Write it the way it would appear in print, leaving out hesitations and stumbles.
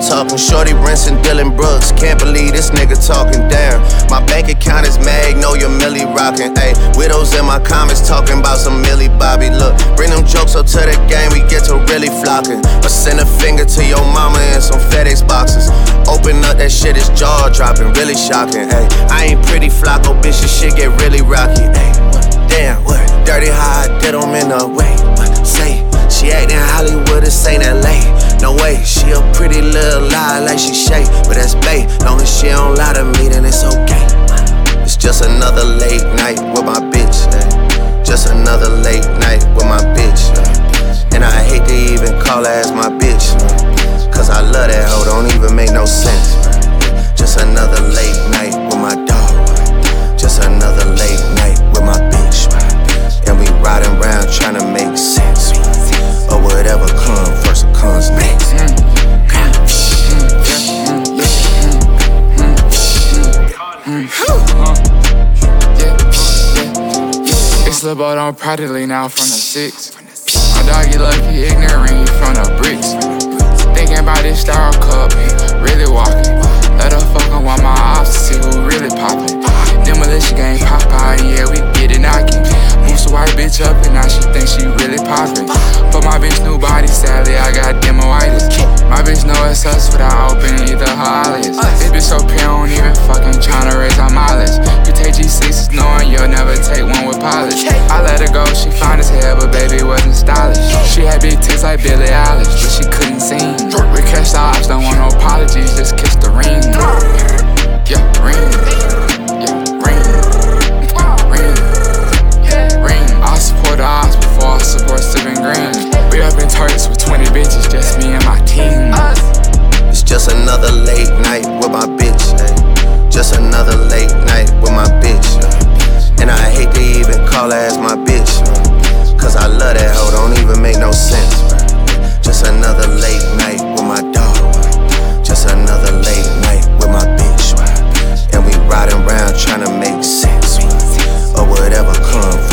talking. Shorty rinsing Dylan Brooks. Can't believe this nigga talking down. My bank account is Magnolia Millie rocking. Ayy, widows in my comments talking about some Millie Bobby. Look, bring them jokes up to the game, we get to really flocking. Or send a finger to your mama in some FedEx boxes. Open up that shit, it's jaw dropping, really shocking. Ayy, I ain't pretty Flocko, bitch, this shit get really rocky. Ayy, damn, what? Dirty how I did them in a way. What? Say, she actin' Hollywood, this ain't LA. No way, she a pretty little lie like she Shay, but that's bae. Long as she don't lie to me, then it's okay. It's just another late night with my bitch. Ayy. Just another late night with my bitch. Ayy. And I hate to even call her as my bitch. Cause I love that hoe, don't even make no sense. Just another late night with my dog. Just another late night with my bitch. And we riding around trying to make sense. Or whatever comes first or comes next. It's Lil' Bo, don't proudly now from the 6. My dog, he lucky, ignorant, he from the bricks. Thinking about this star cup, he really walking. Let her fuck on my ops to see who really poppin'. Demolition game Popeye, yeah, we get it knockin'. Moves a white bitch up and now she thinks she really poppin'. But my bitch new body, sadly, I got demoitis. My bitch know it's us without opening either her eyelids. This bitch so pure, don't even fucking tryna raise our mileage. You take G6s knowing you'll never take one with polish. I let her go, she fine as hell, but baby wasn't stylish. She had big tits like Billie Eilish, but she couldn't sing. We catch the ops, don't want no apologies, just kiss the ring. Yeah, ring. Yeah, ring. Ring. I support the ops before I support Sippin' Green. We up in Turks with 20 bitches, just me and my team. It's just another late night with my bitch. Ay. Just another late night with my bitch. Ay. And I hate to even call her as my bitch. Ay. Cause I love that hoe, don't even make no sense. Ay. Just another late night with my dog. Ay. Just another late night with my bitch. Ay. And we riding around trying to make sense. Ay. Or whatever comes